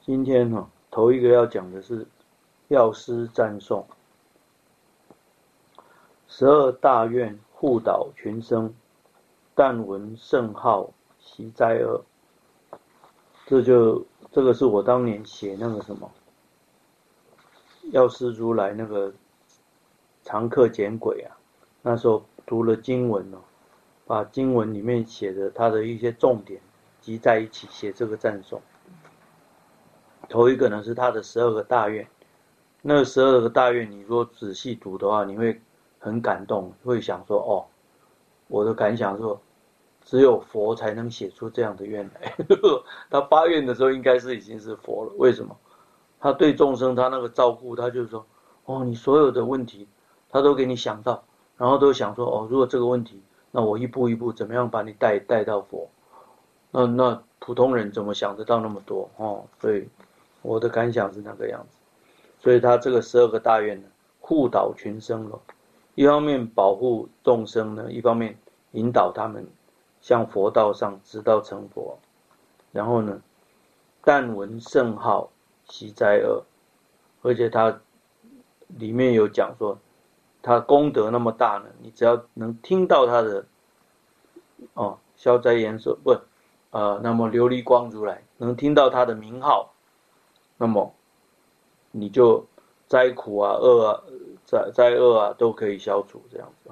今天头一个要讲的是药师赞颂，12大愿护导群生，但闻圣号习灾厄。这个是我当年写那个什么药师如来那个常客简轨啊，那时候读了经文把经文里面写的他的一些重点集在一起写这个赞颂。头一个呢是他的12个大愿，那12个大愿你如果仔细读的话，你会很感动，会想说我的感想说只有佛才能写出这样的愿来。他发愿的时候应该是已经是佛了，为什么？他对众生他那个照顾，他就是说你所有的问题他都给你想到，然后都想说如果这个问题，那我一步一步怎么样把你带到佛。那普通人怎么想得到那么多所以我的感想是那个样子。所以他这个12个大愿呢，护导群生了，一方面保护众生呢，一方面引导他们向佛道上直到成佛。然后呢，但闻圣号习灾厄，而且他里面有讲说，他功德那么大呢，你只要能听到他的消灾延寿那么琉璃光如来能听到他的名号，那么你就灾苦灾厄都可以消除，这样子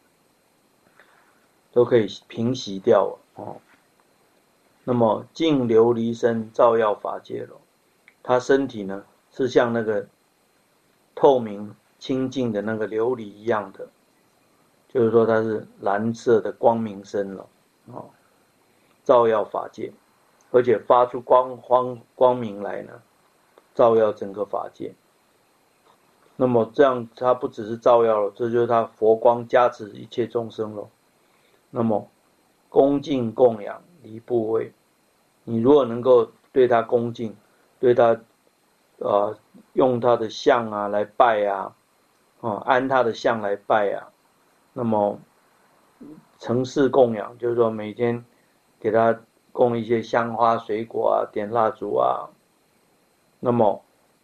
都可以平息掉那么净琉璃身照耀法界了，他身体呢是像那个透明清净的那个琉璃一样的，就是说它是蓝色的光明身了照耀法界，而且发出光明来呢，照耀整个法界。那么这样它不只是照耀了，这就是它佛光加持一切众生了。那么恭敬供养离怖畏，你如果能够对他恭敬，对他用他的像来拜安他的像来拜那么承事供养，就是说每天给他供一些香花水果点蜡烛那么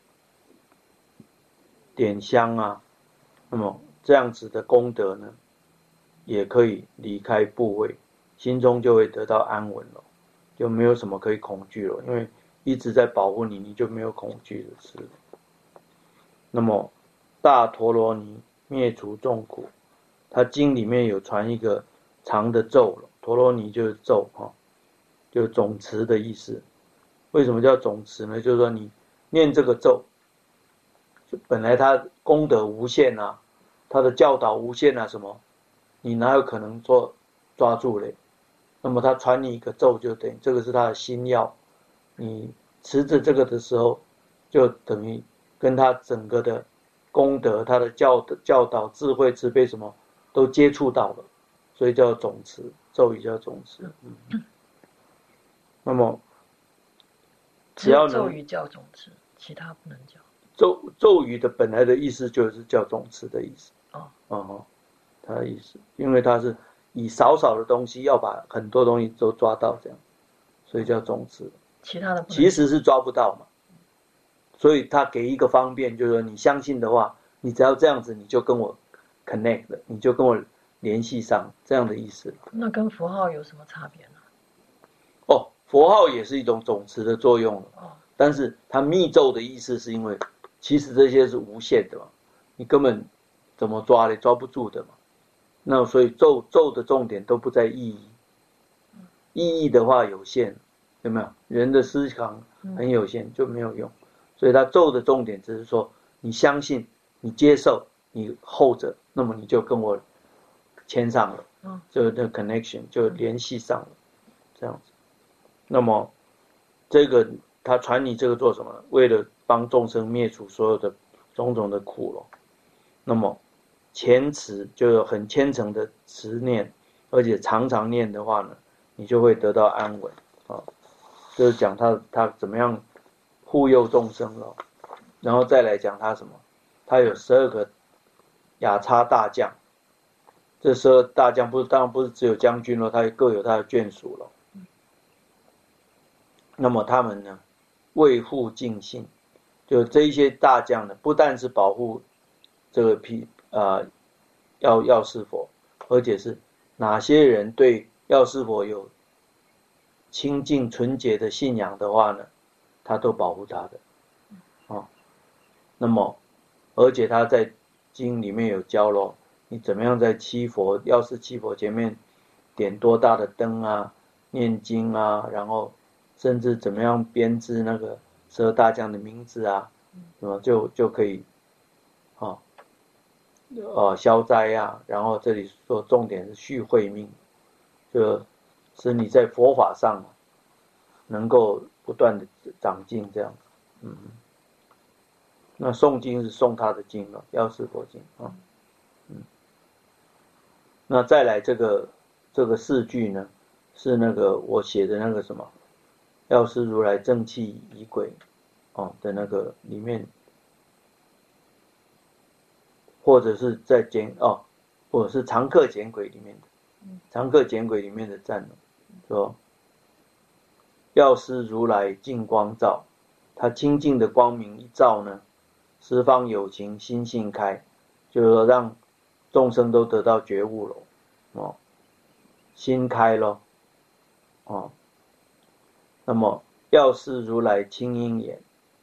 点香那么这样子的功德呢，也可以离开怖畏，心中就会得到安稳了，就没有什么可以恐惧了，因为一直在保护你，你就没有恐惧的事了。那么大陀罗尼灭除众苦，它经里面有传一个长的咒了，陀罗尼就是咒就是总持的意思。为什么叫总持呢？就是说你念这个咒，本来它功德无限它的教导无限什么，你哪有可能抓住嘞？那么他传你一个咒，就等于这个是他的心药，你持着这个的时候，就等于跟他整个的功德、他的教导、智慧、慈悲什么都接触到了，所以叫总持，咒语叫总持。那么只要咒语叫总持，其他不能叫。 咒语的本来的意思就是叫总持的意思它的意思，因为它是以少少的东西要把很多东西都抓到，这样，所以叫总持。 其他的其实是抓不到嘛，所以他给一个方便，就是说你相信的话，你只要这样子，你就跟我 connect 了，你就跟我联系上，这样的意思。 那跟符号有什么差别呢？ 佛号也是一种总持的作用但是它密咒的意思是因为其实这些是无限的嘛，你根本怎么抓呢？抓不住的嘛。那所以咒的重点都不在意义，意义的话有限，有没有？人的思想很有限，就没有用。所以他咒的重点只是说，你相信，你接受，你后者，那么你就跟我牵上了，就那 connection 就联系上了，这样子。那么这个他传你这个做什么呢？为了帮众生灭除所有的种种的苦了。那么虔持就是很虔诚的持念，而且常常念的话呢，你就会得到安稳就是讲他怎么样护佑众生了。然后再来讲他什么？他有12个雅叉大将，这12大将当然不是只有将军了，他各有他的眷属了。那么他们呢， 为护尽信，就这一些大将呢，不但是保护这个药师佛，而且是哪些人对药师佛有清净纯洁的信仰的话呢，他都保护他的。那么而且他在经里面有教咯，你怎么样在药师七佛前面点多大的灯啊，念经啊，然后甚至怎么样编织那个12大将的名字啊，就可以消灾啊。然后这里说重点是续慧命，就是你在佛法上能够不断的长进这样。那诵经是诵他的经了，药师佛经啊。那再来这个4句呢，是那个我写的那个什么药师如来正气仪轨的那个里面，或者是在或者是常客简轨里面的，常客简轨里面的赞说药师如来净光照，他清净的光明一照呢，十方有情心性开，就是说让众生都得到觉悟了，心开了，那么药师如来清音眼，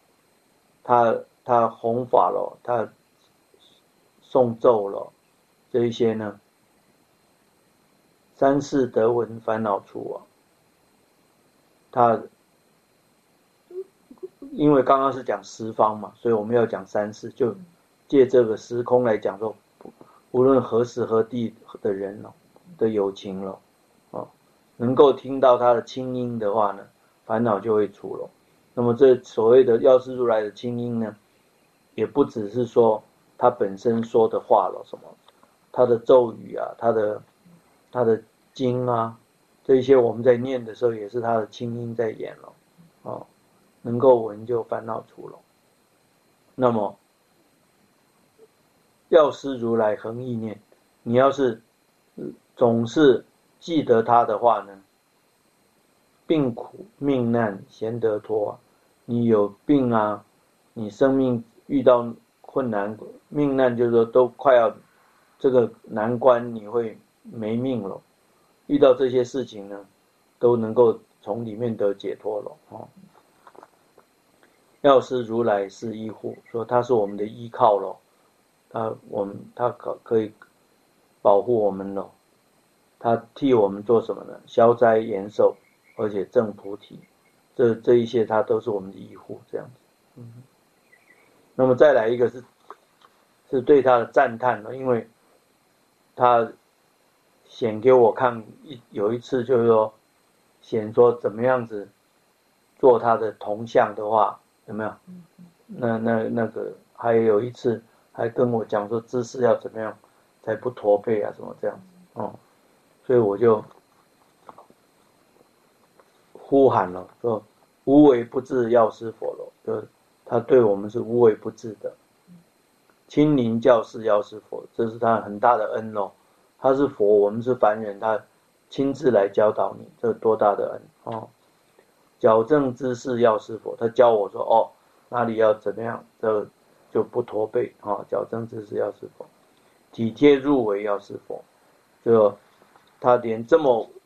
他弘法了，他诵咒了，这一些呢，三世得闻烦恼除他因为刚刚是讲十方嘛，所以我们要讲三世，就借这个时空来讲说，无论何时何地的人的有情了，能够听到他的清音的话呢，烦恼就会除了。那么这所谓的药师如来的清音呢，也不只是说他本身说的话了，什么他的咒语啊，他的经啊，这一些我们在念的时候也是他的清音在演了，能够闻就烦恼除了。那么药师如来恒意念，你要是总是记得他的话呢，病苦命难咸得脱。你有病啊，你生命遇到困难，命难就是说都快要这个难关，你会没命了。遇到这些事情呢，都能够从里面得解脱了。药师如来是依护，说他是我们的依靠了，他可以保护我们了，他替我们做什么呢？消灾延寿，而且证菩提，这一些他都是我们的依护，这样子。那么再来一个是对他的赞叹了，因为他显给我看有一次就是说显说怎么样子做他的铜像的话，有没有？那个还有一次还跟我讲说姿势要怎么样才不驼背啊什么这样子，所以我就呼喊了，说无为不至药师佛了，就他对我们是无为不至的，亲临教示药师佛，这是他很大的恩咯。他是佛，我们是凡人，他亲自来教导你，这多大的恩矫正姿势药师佛，他教我说哪里要怎么样，这就不驼背矫正姿势药师佛，体贴入微药师佛，就他连这么